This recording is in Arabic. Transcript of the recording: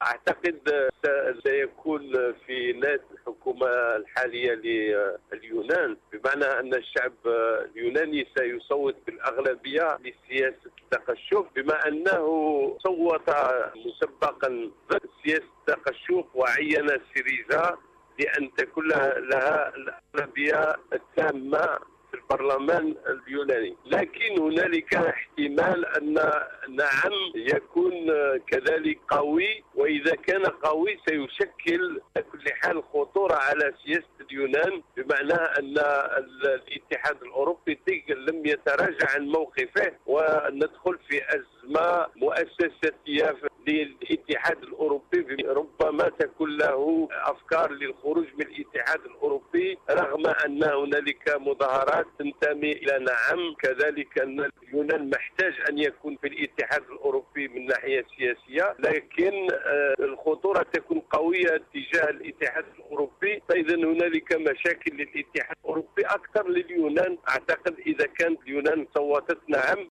أعتقد سيكون في نادي الحكومة الحالية لليونان، بمعنى أن الشعب اليوناني سيصوت بالأغلبية لسياسة التقشف، بما أنه صوت مسبقا ضد سياسة التقشف وعين سيريزا لأن تكون لها الأغلبية التامة في البرلمان اليوناني. لكن هنالك احتمال أن نعم يكون كذلك قوي، وإذا كان قوي سيشكل على كل حال خطورة على سياسة اليونان، بمعنى أن الاتحاد الأوروبي لم يتراجع عن موقفه وندخل في أزمة مؤسساتية للاتحاد الأوروبي. ربما تكون له أفكار للخروج من الاتحاد الأوروبي، رغم أن هنالك مظاهرات تنتمي إلى نعم كذلك أن اليونان محتاج أن يكون في الاتحاد الأوروبي من ناحية سياسية، لكن الخطورة تكون قوية تجاه الاتحاد الأوروبي. فإذا هنالك مشاكل للاتحاد الأوروبي أكثر لليونان. أعتقد إذا كانت اليونان صوتت نعم